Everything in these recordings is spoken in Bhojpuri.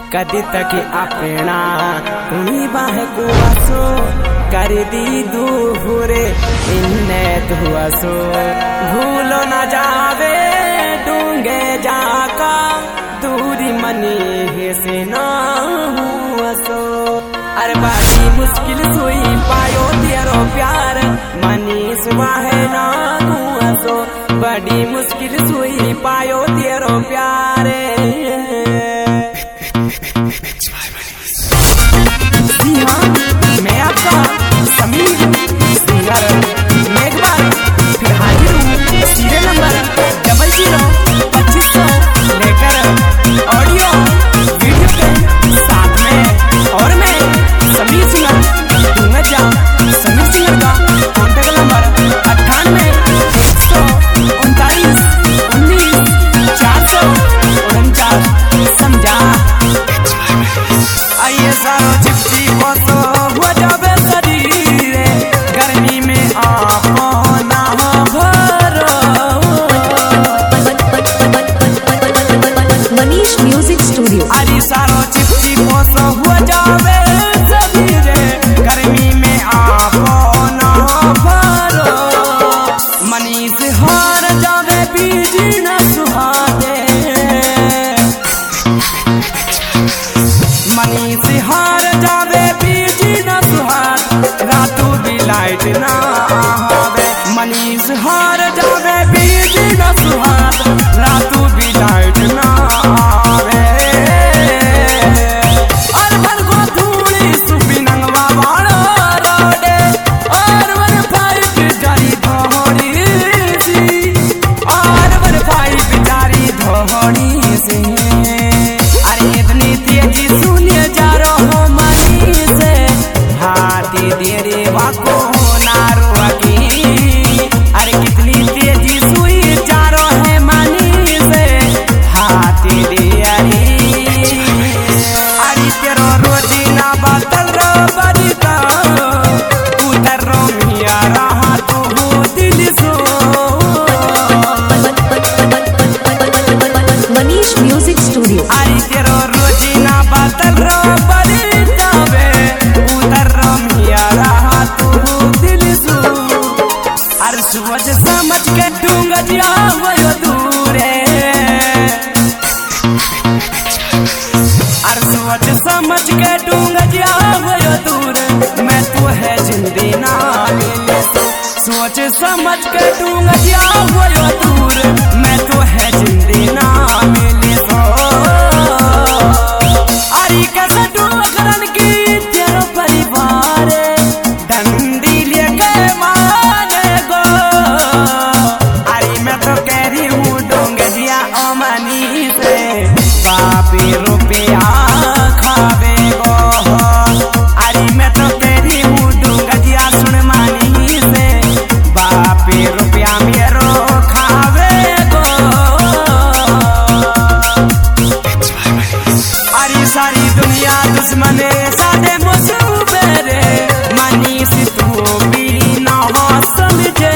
कदी तक अपना तुम्ही बाहे कुआसो कर दी दूरे इन्ने धुआसो भूलो न जावे डूंगे जाका दूरी मनी से ना हुआसो। अरे बड़ी मुश्किल सुई पायो तेरो प्यार मनीष वाहे ना हुआसो बड़ी मुश्किल सुई पायो तेरो प्यार। मैं आपका समीर सिंगर मैं एक बार फिर हाजिर हूँ सीरियल नंबर 002500 लेकर ऑडियो वीडियो के साथ में। और मैं समीर सिंगर दूंगा जा समीर सिंगर का कॉन्टेक्ट नंबर 98 119 449 समझा। आइए सारो चिपची बसो हुआ जाबे शरीरे गर्मी में आपो ना भरो। Manish music studio. अरे सारो चिपची बसो हुआ जाबे शरीरे गर्मी में आपो ना भरो। मनीष हार जावे बीजी न सुहादे मनीष हार जावे बीजी न सुहाग रातों भी लाइट ना आवे। मनीष हार जावे बीजी न सुहाग रातों भी लाइट ना आवे। और भर को धूड़ी सुबी नंगवा वाला रोडे और वन पाइप जारी धोड़ी सी और वन पाइप जारी धोड़ी सी। अरे इतनी तेजी सुनिए जा रहो मनी से हाथी तेरे वाको नारो की। अरे कितनी तेजी सुई जा रहो है मनी से हाथी तेरी। अरे तेरो रोजी ना बदल रो बदता उधर रो मिया रहा तू दिल सो। Manish music studio. अरे तेरो रोजी ना बदल रो बदता वे उधर रो मिया रहा तू दिल सो। अरे सोच समझ के दूंगा जिया वो दूरे अरे सोच समझ के दूंगा जिया वो दूर मैं तू है जिंदगी ना मिले तो। सोच समझ के दूंगा जिया वो दूर मैं तू है जिंदगी ना मिले तो। अरे कैसे डूबन की तेरा परिवार डंडी लेके माने गो। अरे मैं तो कह रही हूँ डूंगे जिया ओ मनी से बापी रुपया खावे गो। अरे मैं तो कह रही हूँ डूंगा जिया सुन मनी से बापी रुपया मेरो खावे गो। अरे सारी दुनिया दुश्मने सादे मुसूबे रे मनीष तू भी ना समझे।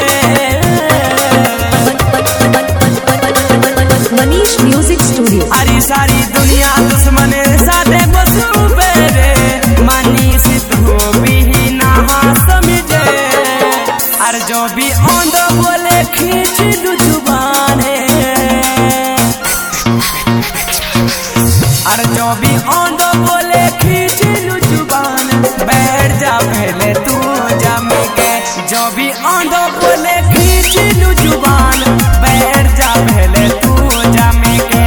Manish music studio. अरे सारी दुनिया दुश्मने सादे मुसूबे रे मनीष तू भी ना समझे। अरे जो भी औंधो बोले खींच लू जुबाने अरे जो भी औंधो बोले खींच लू जुबान बैठ जा पहले तू जम के। जो भी औंधो बोले खींच लू जुबान बैठ जा पहले तू जम के।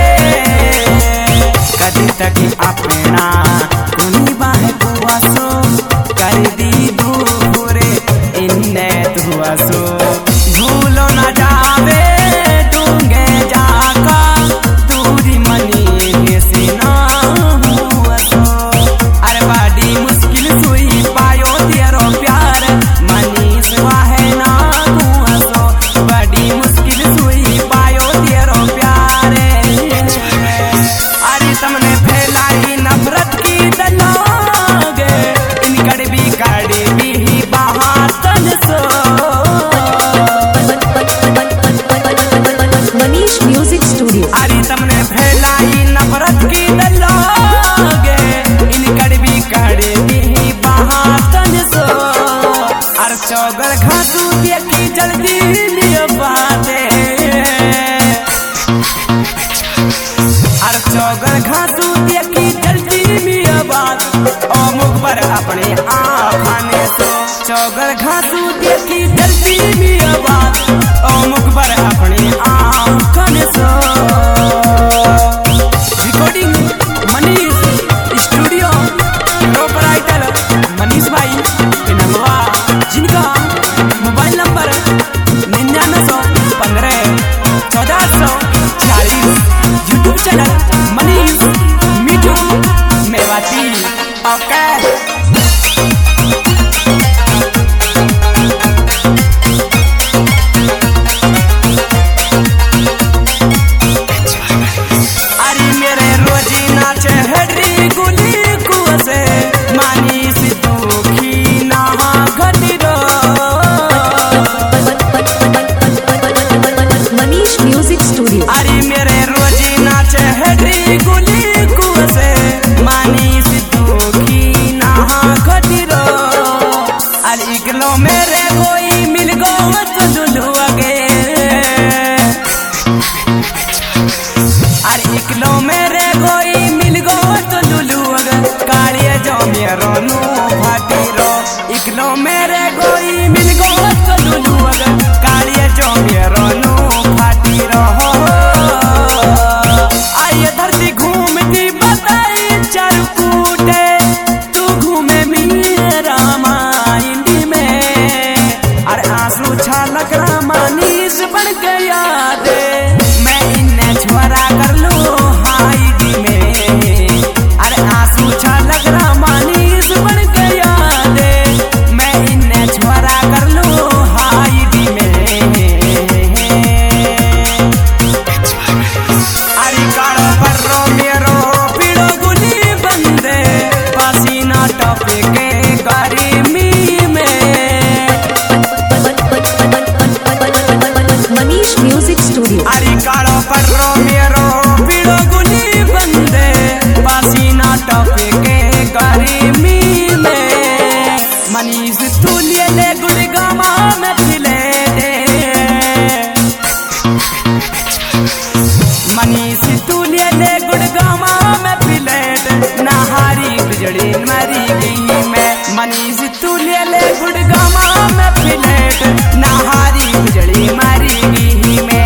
कदी तक अपना तुम्ही बाहे कुआसो कर दी दूरे इन्ने धुआसो भूलो न जावे डूंगे जाका दूरी मनी से ना हुआसो। अरे बड़ी मुश्किल सुई पायो तेरो प्यार मनीष वाहे ना हुआसो बड़ी मुश्किल सुई पायो तेरो प्यार। अरे तुमने फैलाई नफरत की दलागे इन कड़वी कड़वी बहातन सो। Manish music studio. अरे तुमने फैलाई नफरत की दलागे घासू देखी जल्दी मिया बात ओ मुख पर अपने आखाने सो चौगर घासू देखी जल्दी मिया बात ओ मुख पर अपने आखाने सो recording Manish studio proprietor Manish भाई पिनंगवा जिनका mobile number 99151440 YouTube channel Manish Mithu Mewati okay मेरे कोई मिल गो दुलुआगे अरे इकलो मेरे कोई मिल गो दुलुआग कालिए जो मेरो नु फाटी रो इकलो मेरे कोई मिल गो दुलुआग कालिए जो मेरो नु फाटी रो आइए धरती घूमती बताई चार कूटे तू घूमे मेरा माइंडी में आंसू छालक रामानीस बन गया दे मैं इन्हें छोरा कर लूं हाईडी में अरे आंसू छालक रामानीस बन गया दे मैं इन्हें छोरा कर लूं हाईडी में अरे काड़ो पर्रो मेरो पीड़ो गुली बंदे पसीना टपके के गर्मी में म्यूजिक स्टूडियो अरे काड़ो पर्रो मेरो पीड़ो गुली बंदे पसीना टपके के गर्मी में मनीष तुलिए ले गुड़गामा में खिले दे मनीष तुलिए ले गुड़गामा में खिले दे नहारी बिजड़ी मरी गई मैं मनीष तुलिए ले गुड़गामा में खिले दे नहारी बिजड़ी मरी गई मैं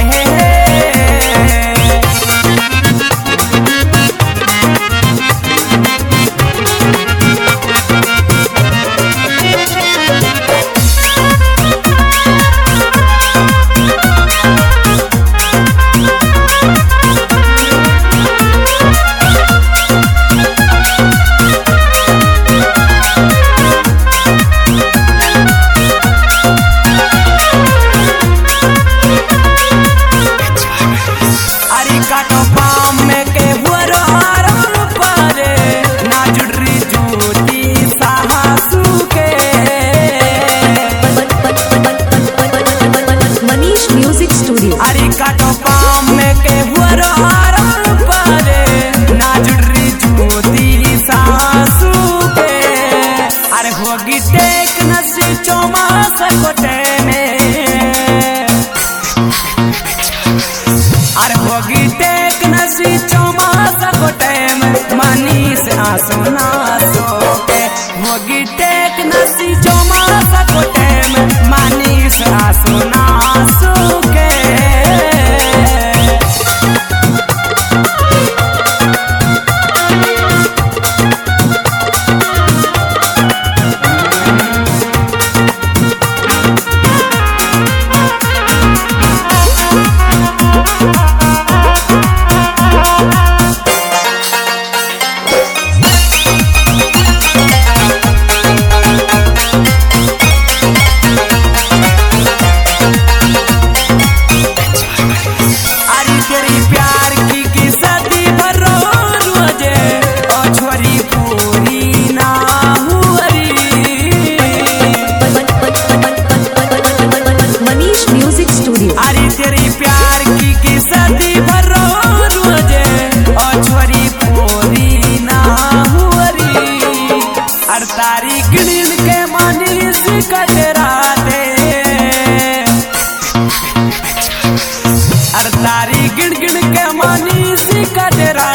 अरे काटो पाम में के हुरो आराम पारे ना जुड़री ज्योति सासू के अरे होगी टेक नसी चौमास कोटे में अरे होगी टेक नसी चौमास कोटे में मनीष आंसू नासो के होगी टेक नसी चौमास कोटे में मनीष आंसू नासो के गिन गिन के मनीष का डेरा